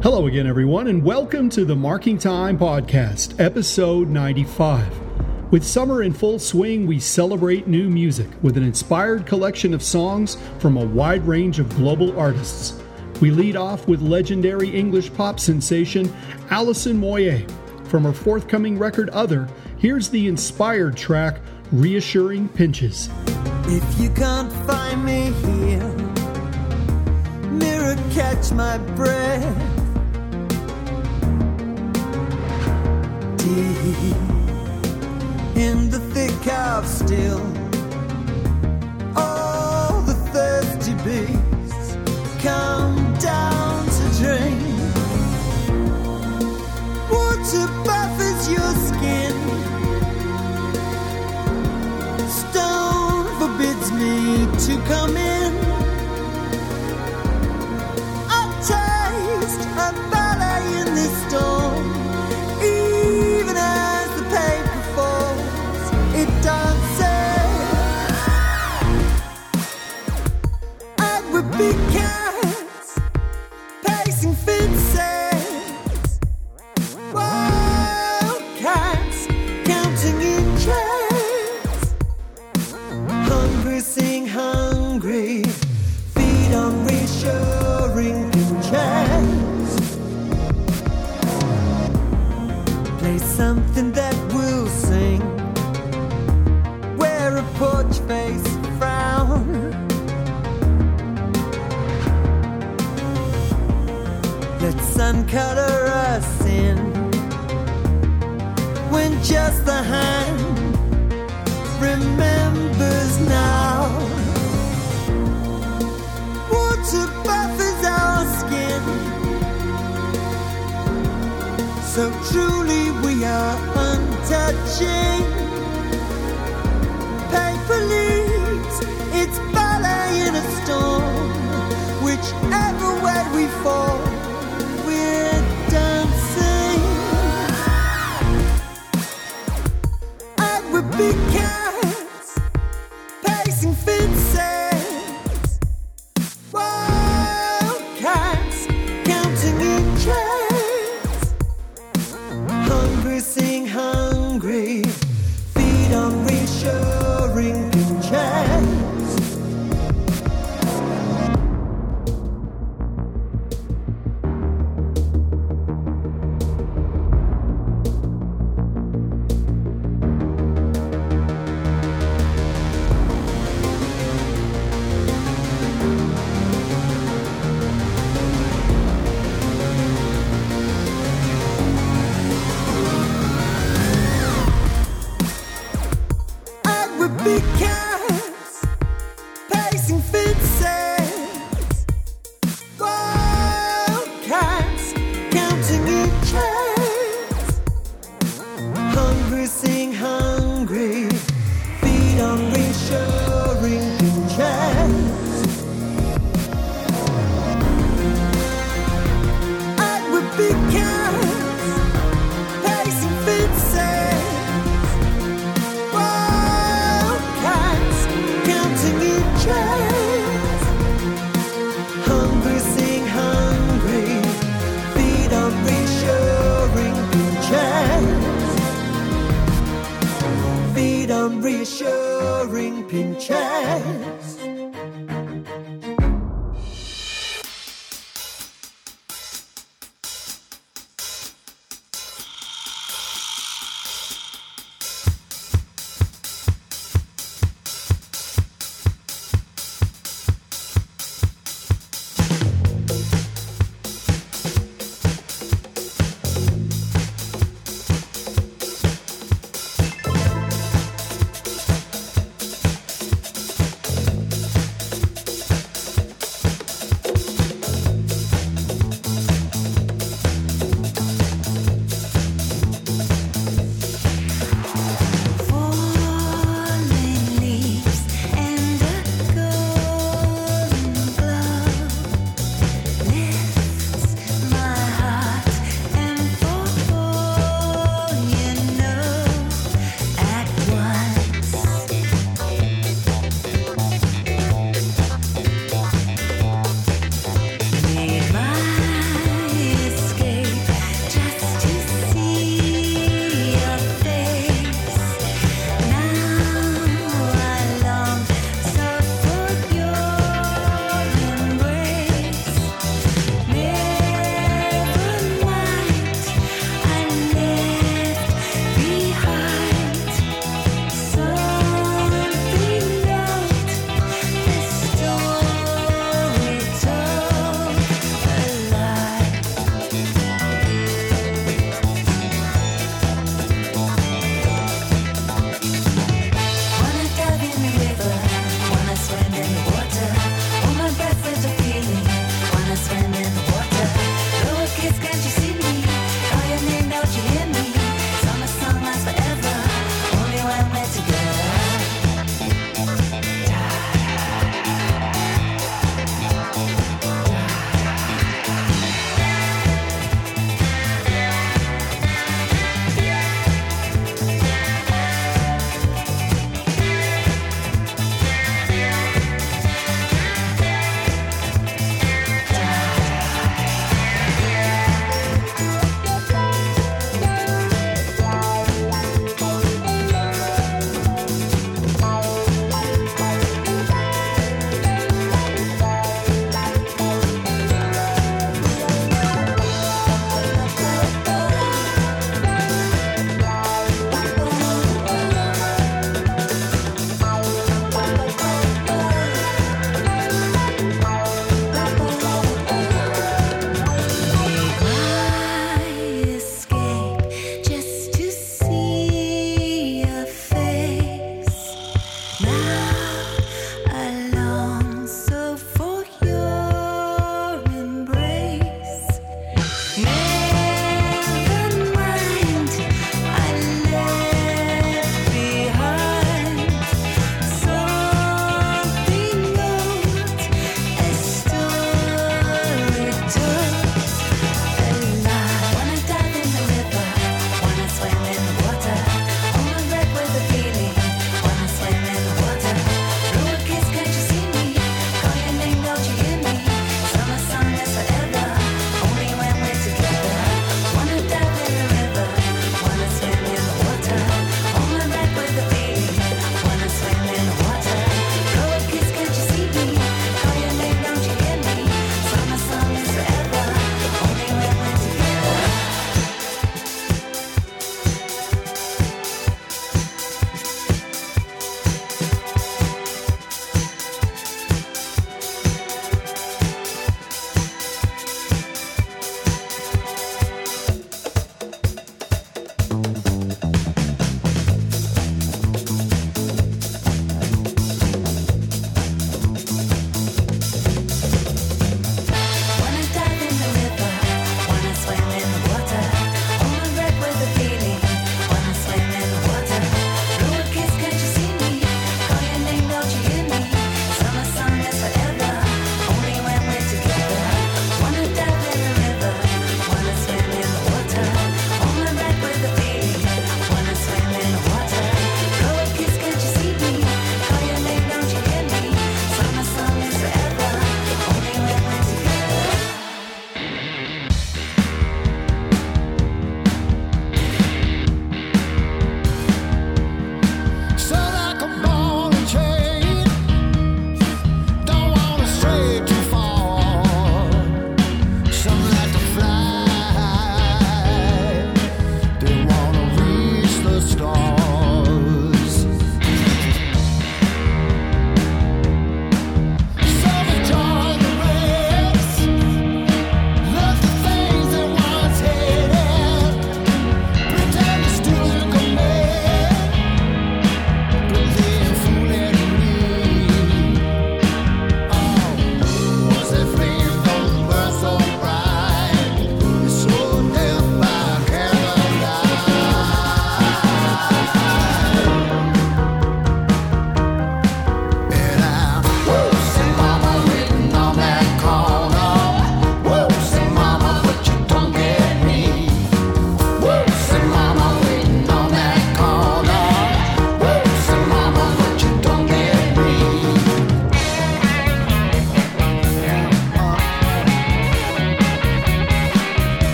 Hello again, everyone, and welcome to the Marking Time Podcast, episode 95. With summer in full swing, we celebrate new music with an inspired collection of songs from a wide range of global artists. We lead off with legendary English pop sensation Alison Moyet. From her forthcoming record, Other, here's the inspired track, Reassuring Pinches. If you can't find me here, mirror, catch my breath. Deep in the thick of still, all the thirsty beasts come down to drink. Water buffers your skin, stone forbids me to come in. I taste a ballet in this storm. Even as the paper falls, it dances. And with big cats pacing fences, wild cats counting inches. Hungry sing hungry, feed on reassuring pinches. Play something that will sing, wear a porch face frown. Let sun color us in, when just the hand remembers now. Water buffers our skin, so truly we are untouching. Paper leaves, it's ballet in a storm. Whichever way we fall, we're dancing. And we're big cats pacing fences, wild cats counting inches. Hungry sing hungry, feed on reassuring pinches. Big cats pacing fences, wild cats counting inches. Hungry sing hungry, feed on reassuring pinches. And with big cats pacing fences, hungry sing hungry, feed on reassuring pinches. Feed on reassuring pinches.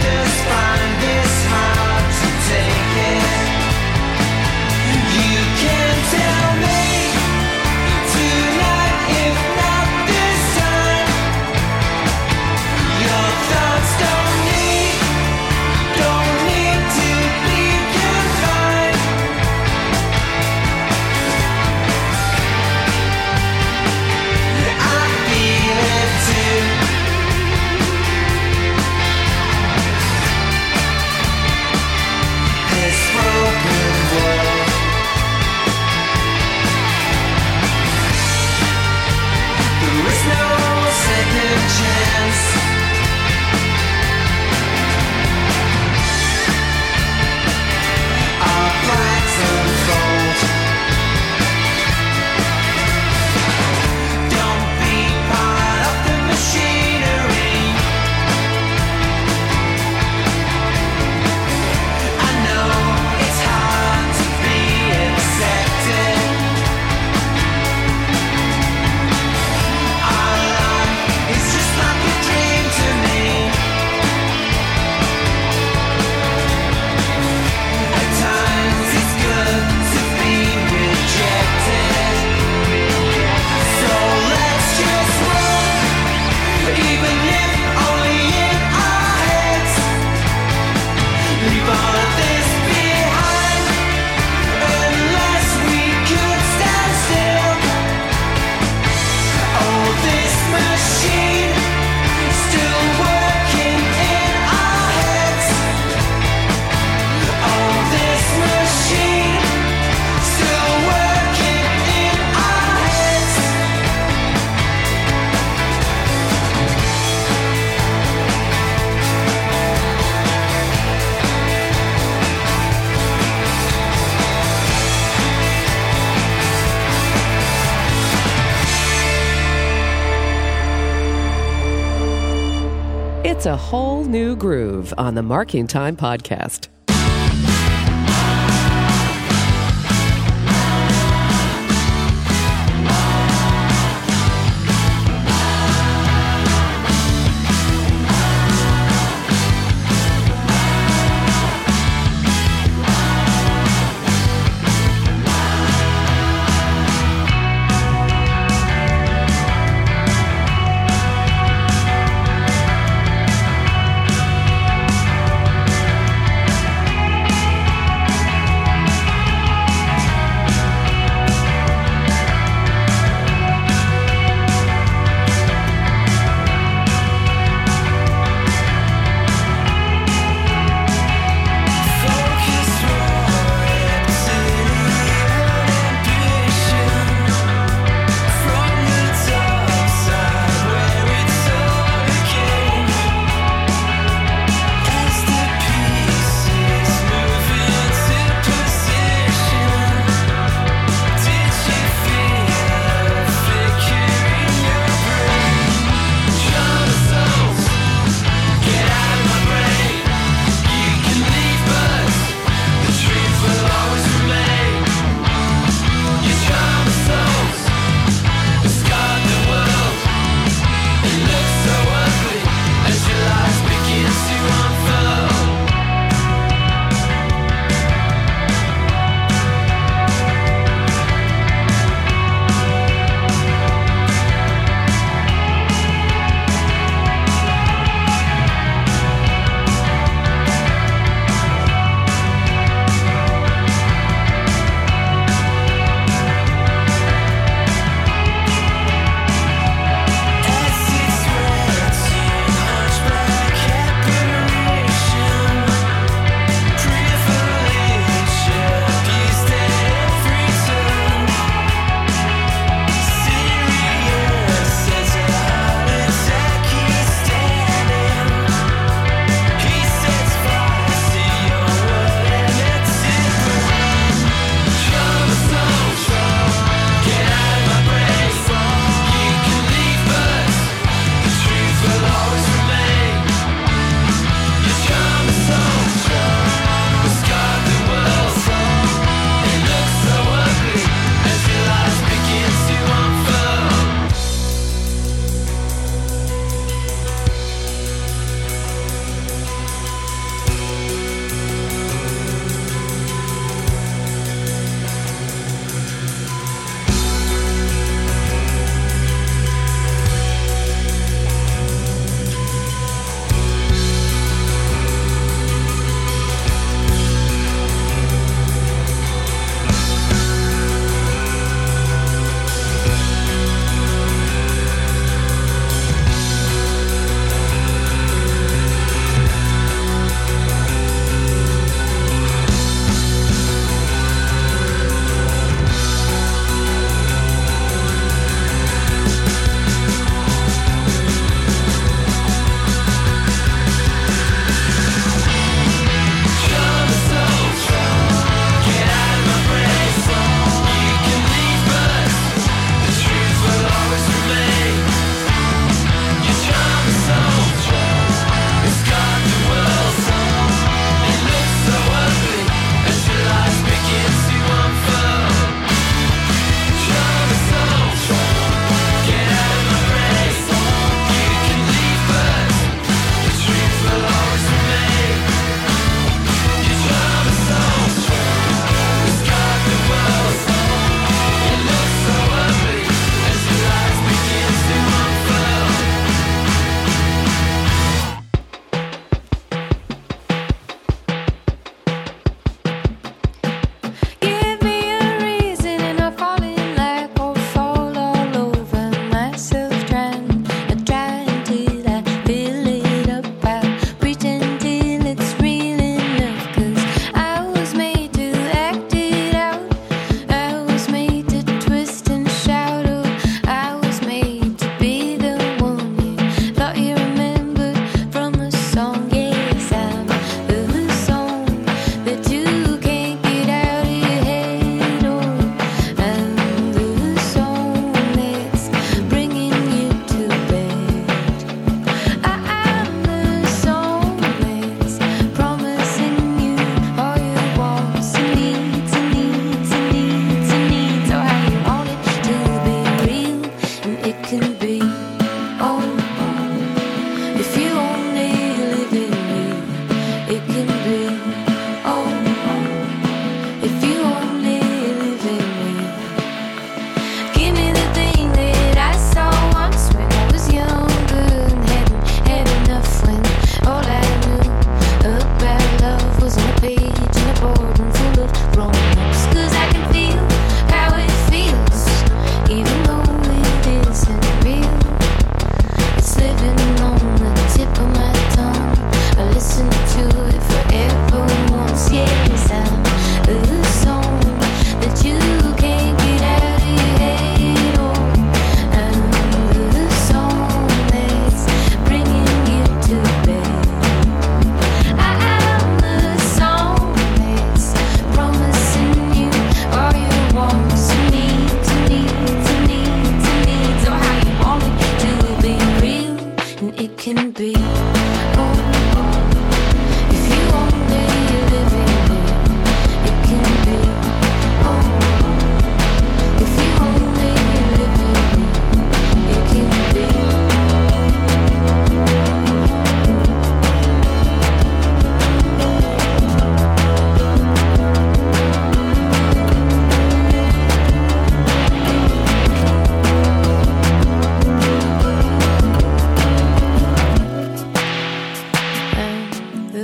just find this hard to take it. You can tell me tonight, if not this time. Your thoughts don't need to be confined. I feel it too. This broken world. There is no second chance. Our plans unfold. Don't be part of the machinery. I know it's hard to be accepted. Our life is just like a dream to me. At times it's good to be rejected. So let's just run, even if only in our heads. Leave all of this behind, unless we could stand still. Oh, this machine still working in our heads. Oh, this machine still working in our heads. It's a whole new groove on the Marking Time podcast.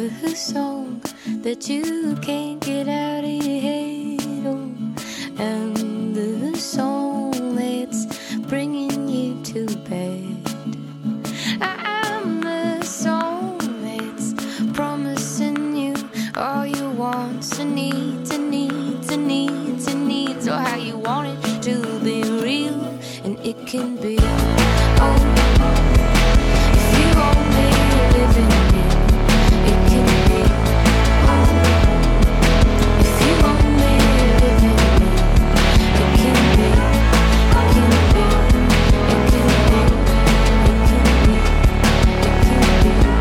the song that you can't get out of your head, oh, and the song that's bringing you to bed. I'm the song that's promising you all your wants and needs and needs and needs and needs, or how you want it to be real, and it can be. Oh, if you only live in it, it can be. Oh, if you only live in it, it can be. It can be. It can be. It can be. It can be.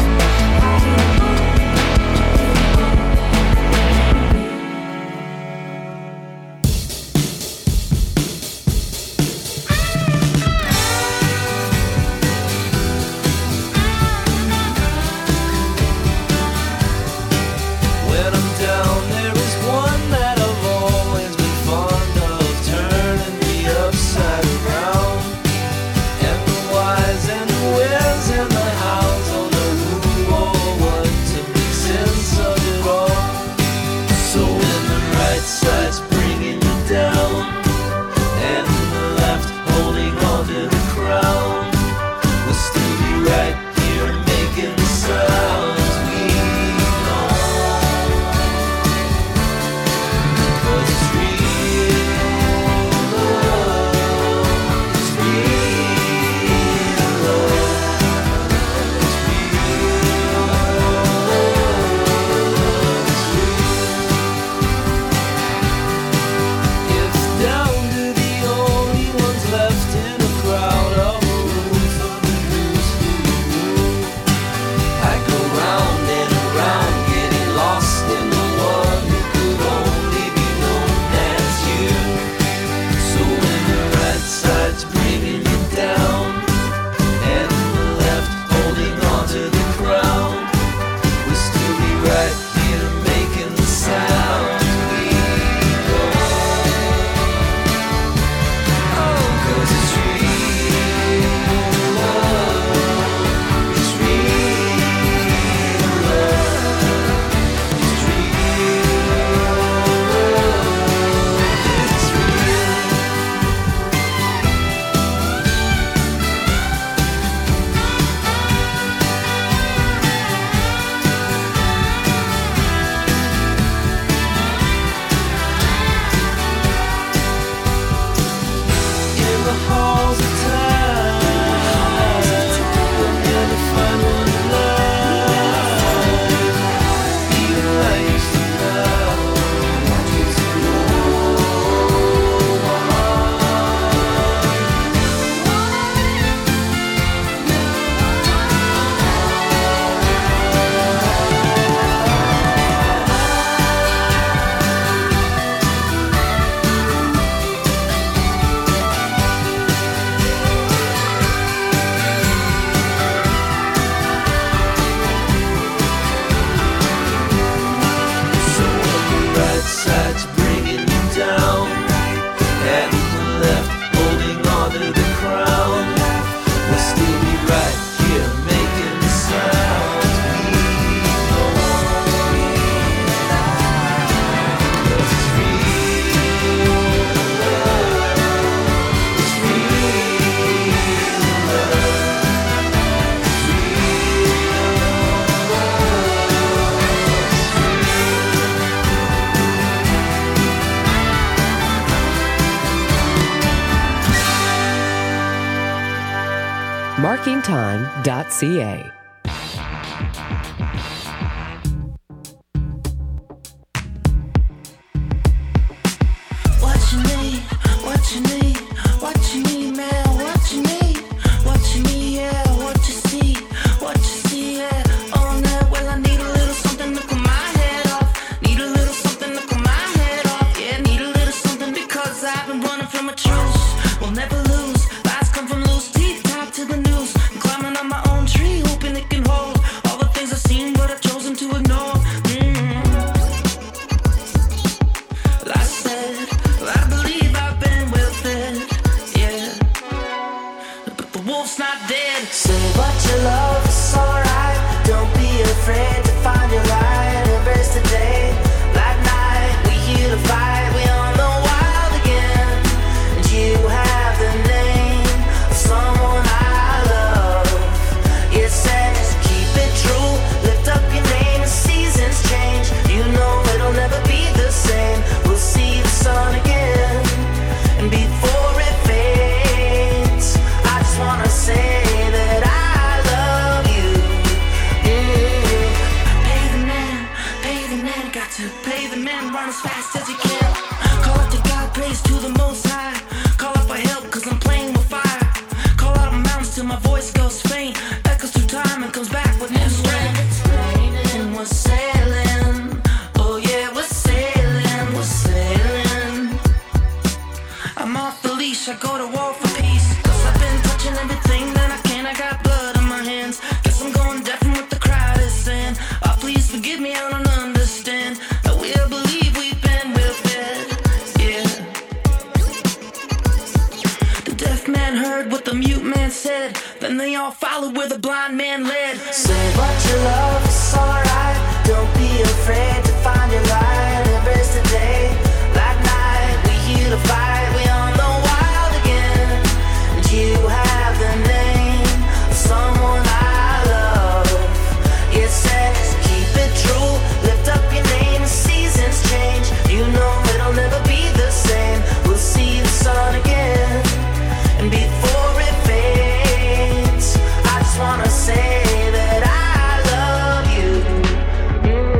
markingtime.ca. We'll never lose. Lies come from loose teeth tied to the noose. I'm climbing on my own tree, hoping to to pay the man, run as fast as you can. Call out to God, praise to the Most High. Call out for help, cause I'm playing with fire. Call out mountains till my voice goes faint. Echoes through time and comes back with new strength. And we're sailing, oh yeah, we're sailing, we're sailing. I'm off the leash, I go to war for peace. Cause I've been touching everything that I can, I got blood on my hands. Guess I'm going deaf from what the crowd is saying. Oh, please forgive me, I don't understand. I will believe we've been well fed, yeah. The deaf man heard what the mute man said. Then they all followed where the blind man led. Say what you love, it's alright. Don't be afraid to find your light. Embrace the day, like night. We here to fight, we on the wild again. And you have the name of someone I love. It says keep it true, lift up your name. The seasons change, you know it'll never be the same. We'll see the sun again, and before it fades, I just wanna say that I love you.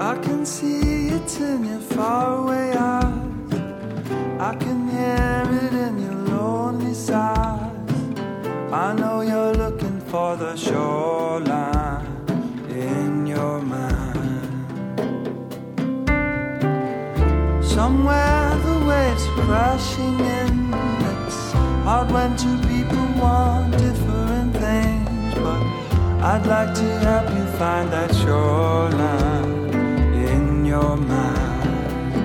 I can see it in your faraway eyes. I can hear it in your lonely sighs. I know you're looking for the shoreline in your mind. Somewhere the waves are crashing in. It's hard when two people want different things, but I'd like to help you find that shoreline in your mind.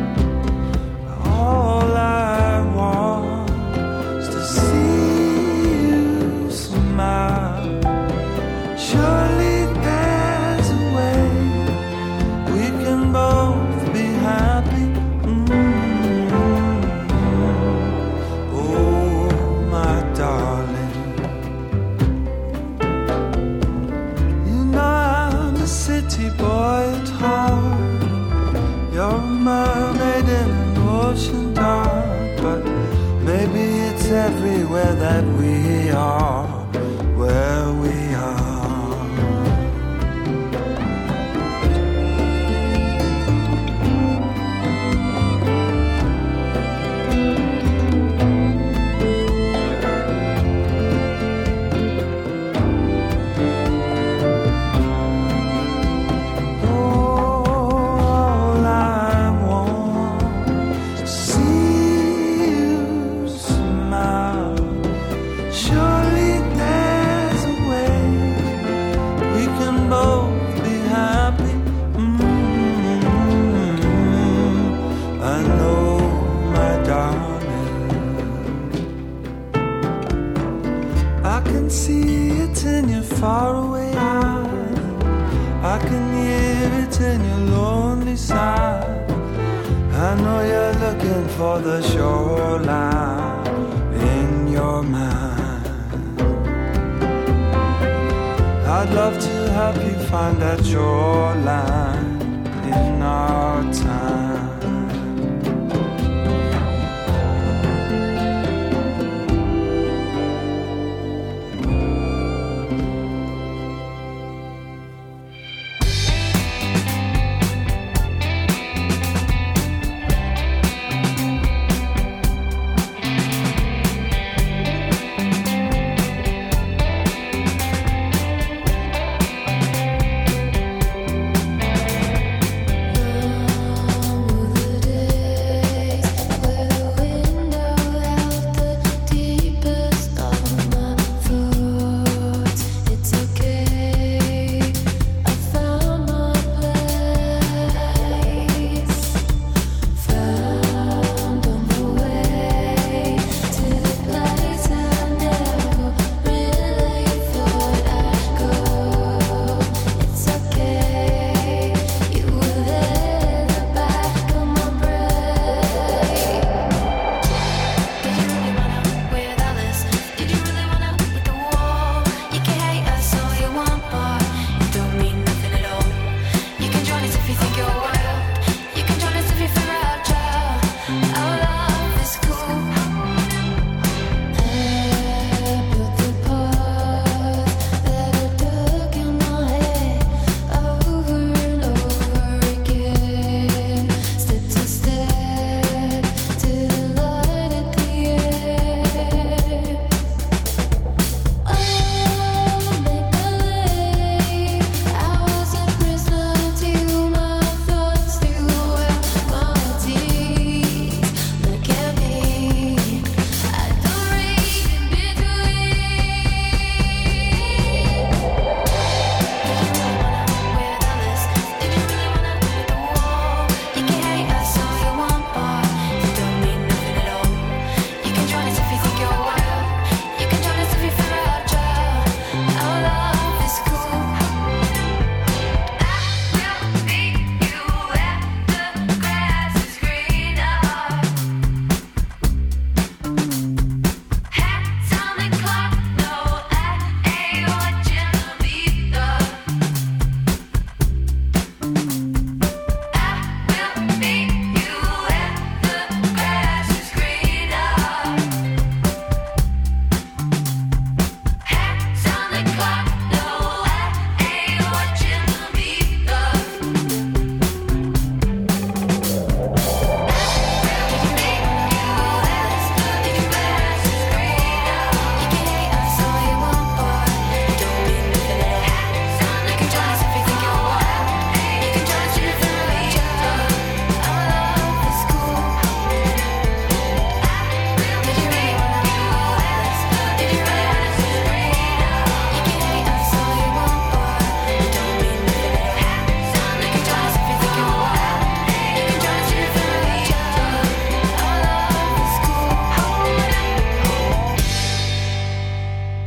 All I want is to see you smile. Surely there's a way we can both be happy. Oh, my darling, you know I'm a city boy at heart. You're a mermaid in an ocean dark, but maybe it's everywhere that we are, where we are. Faraway eyes, I can hear it in your lonely side. I know you're looking for the shoreline in your mind. I'd love to help you find that shoreline in our time.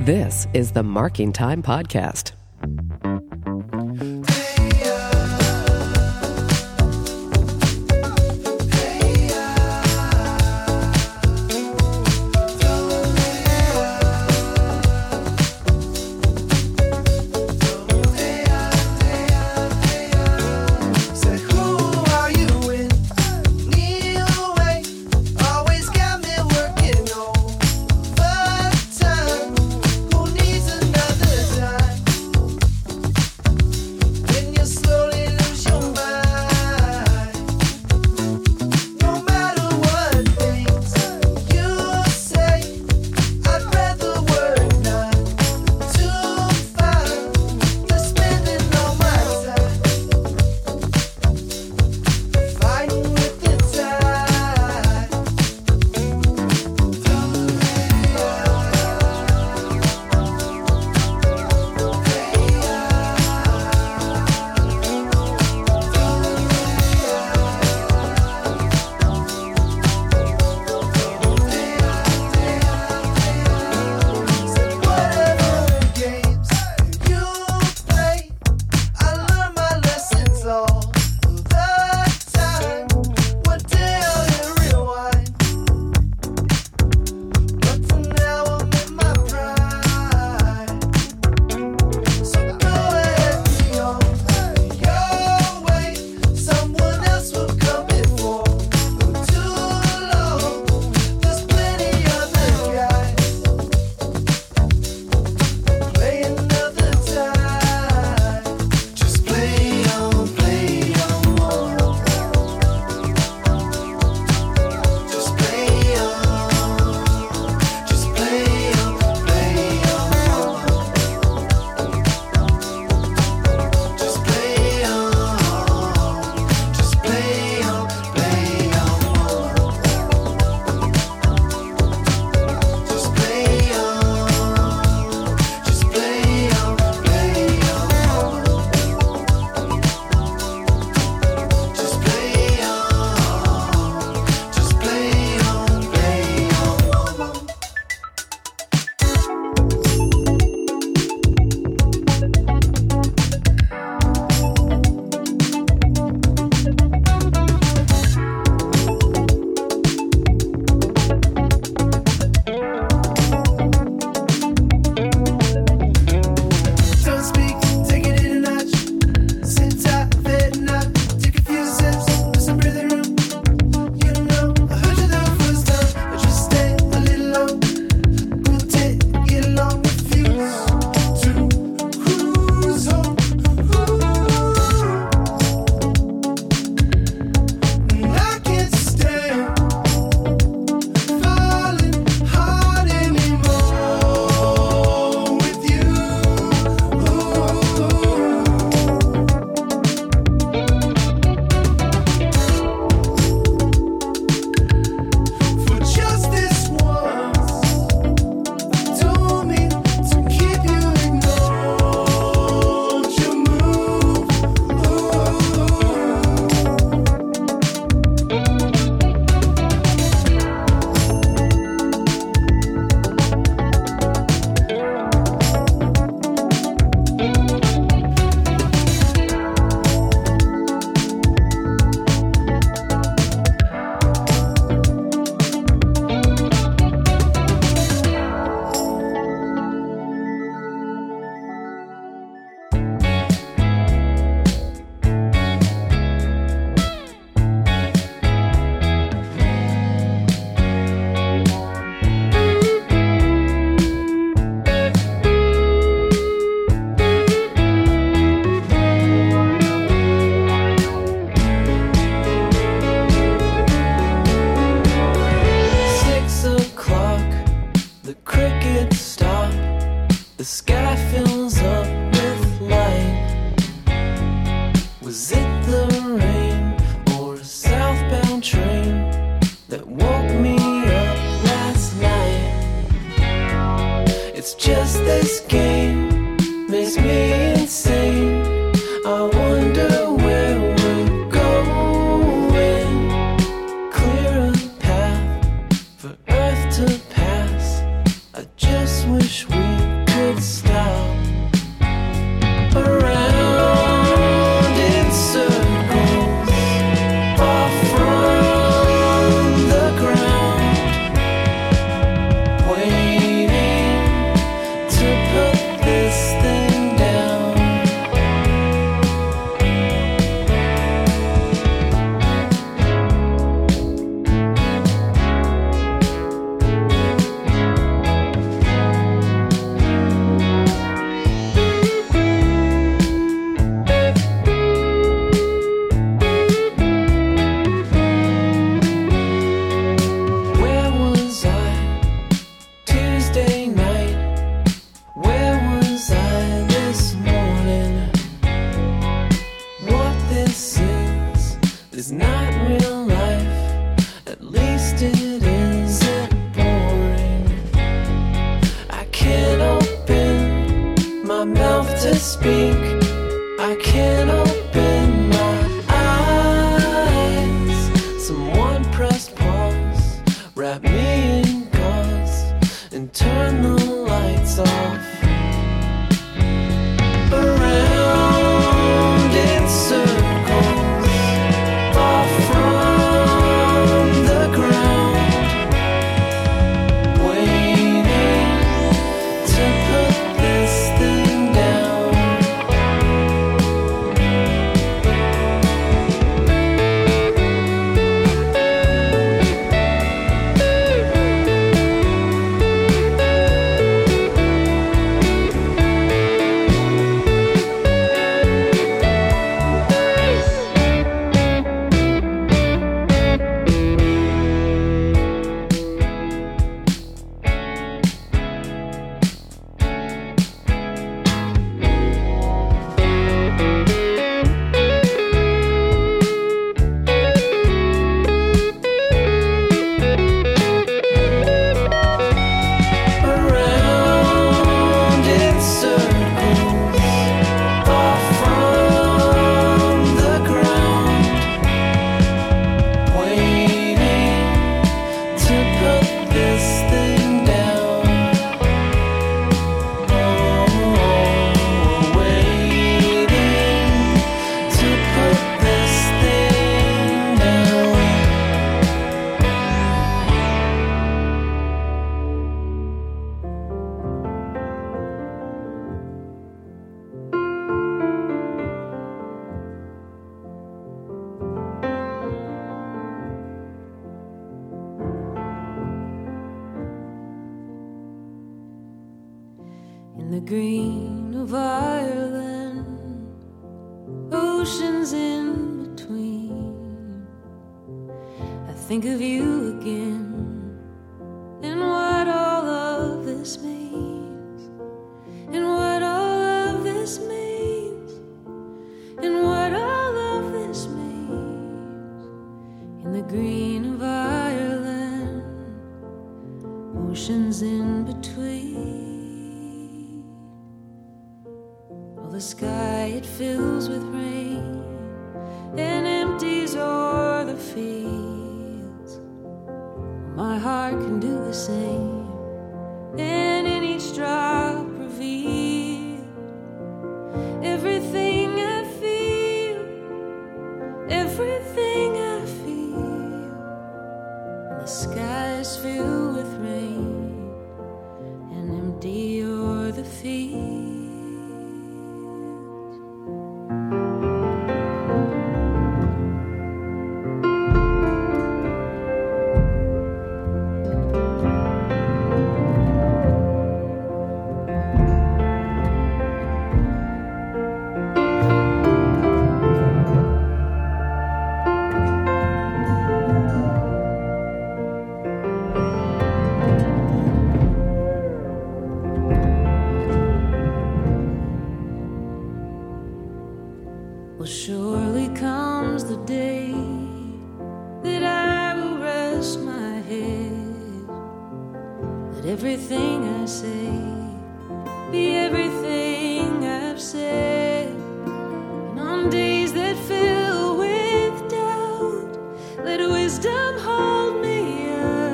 This is the Marking Time Podcast. wish we is not real life, at least it isn't boring. I can't open my mouth to speak, I can't open my eyes. Someone press pause, wrap me in gauze, and turn the lights off. Around in circles, far from the ground, waiting to put this thing down. Around in circles, far from the ground, waiting to put this thing down. Oh, waiting to put this thing down. In the green of Ireland, oceans in between, I think of you again, and what all of this means, and what all of this means, and what all of this means. In the green of Ireland, oceans in between. All the sky it fills with rain and empties o'er the fields. My heart can do the same, and in each drop reveal everything I feel, everything I feel. And the sky is filled with rain and empty o'er the fields. Well, surely comes the day that I will rest my head. Let everything I say be everything I've said. And on days that fill with doubt, let wisdom hold me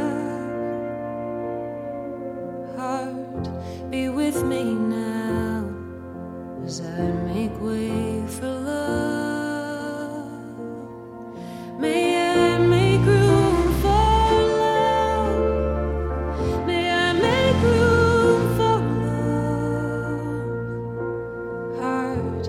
up. Heart, be with me now as I make way for love. May I make room for love. May I make room for love. Heart,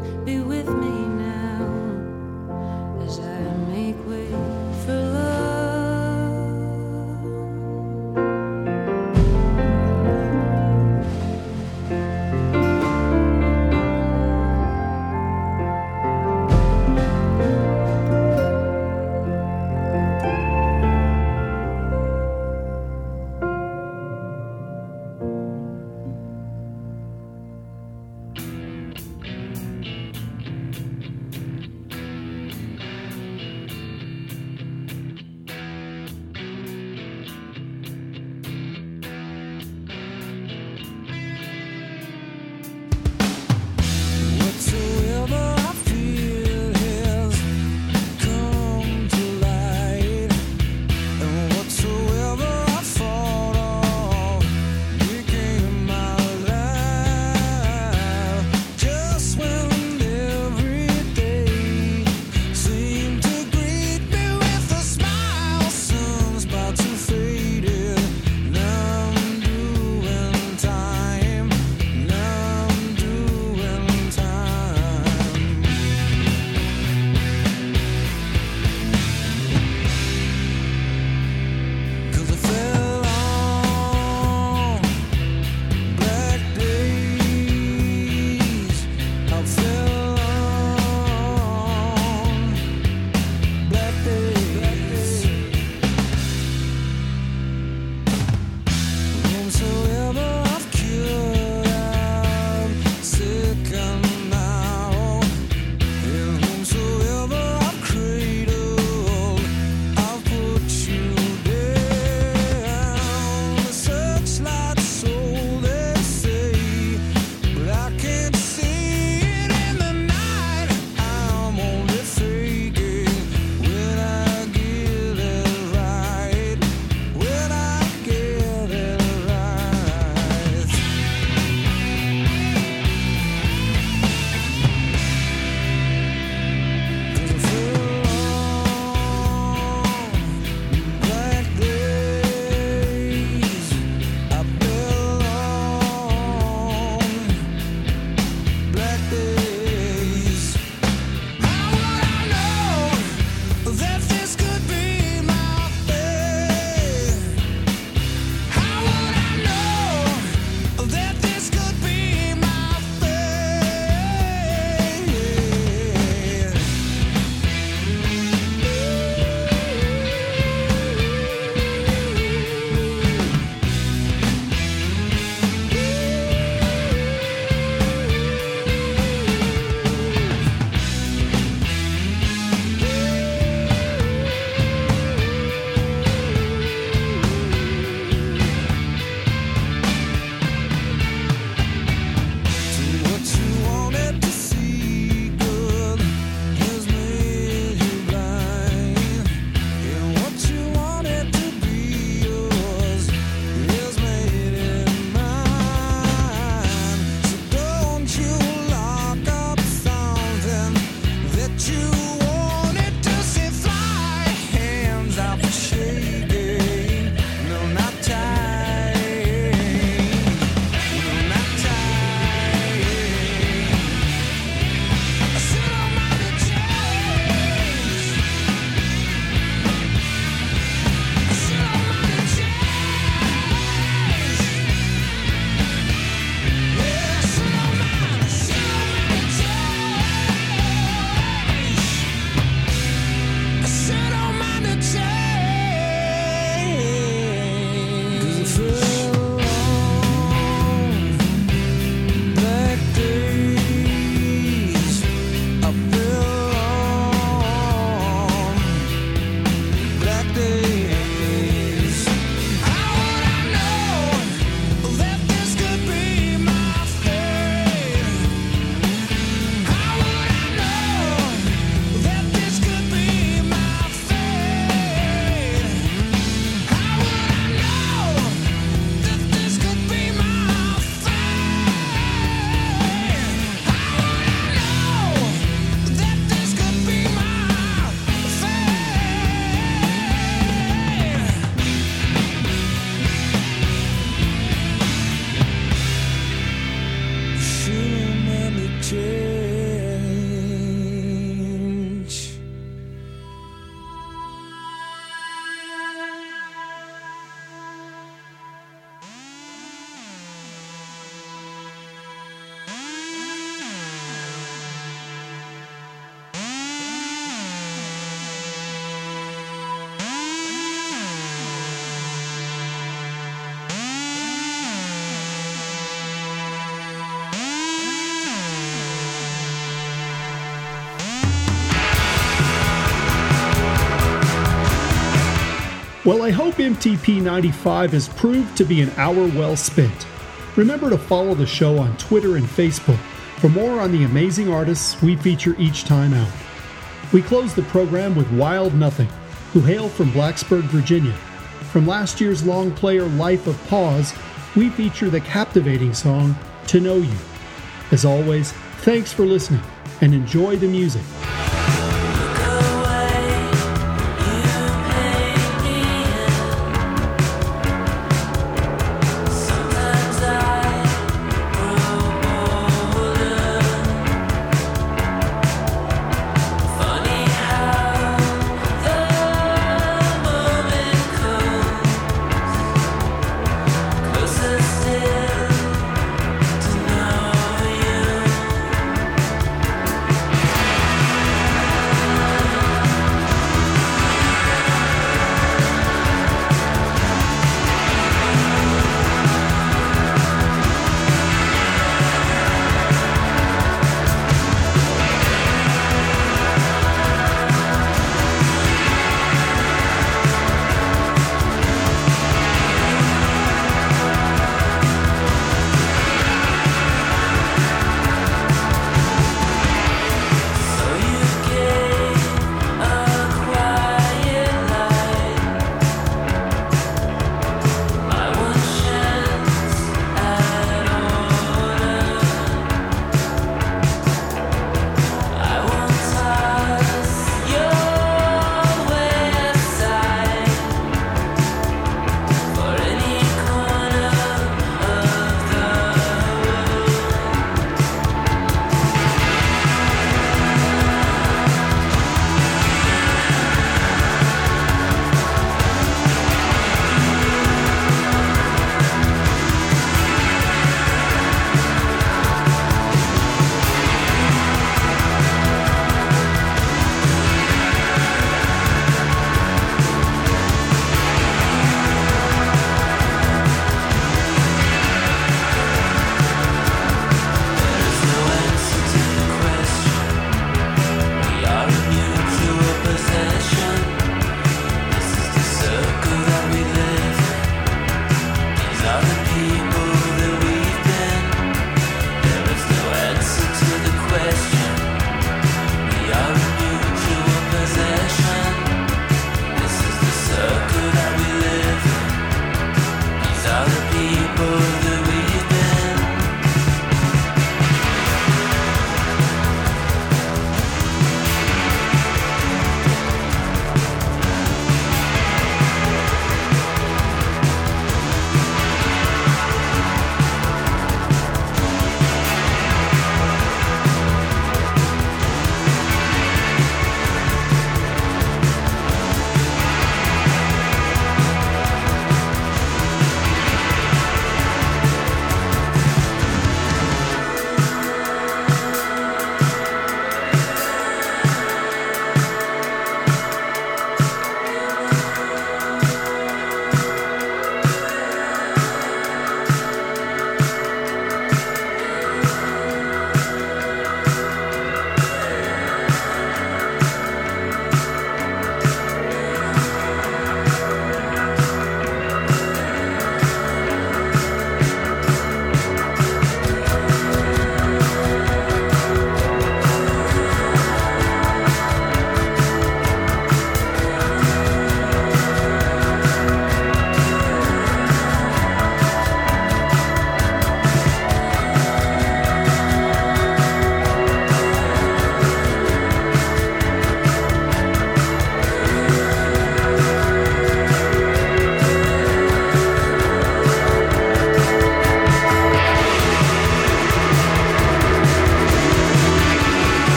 Well, I hope MTP 95 has proved to be an hour well spent. Remember to follow the show on Twitter and Facebook for more on the amazing artists we feature each time out. We close the program with Wild Nothing, who hail from Blacksburg, Virginia. From last year's long player Life of Pause, we feature the captivating song To Know You. As always, thanks for listening and enjoy the music.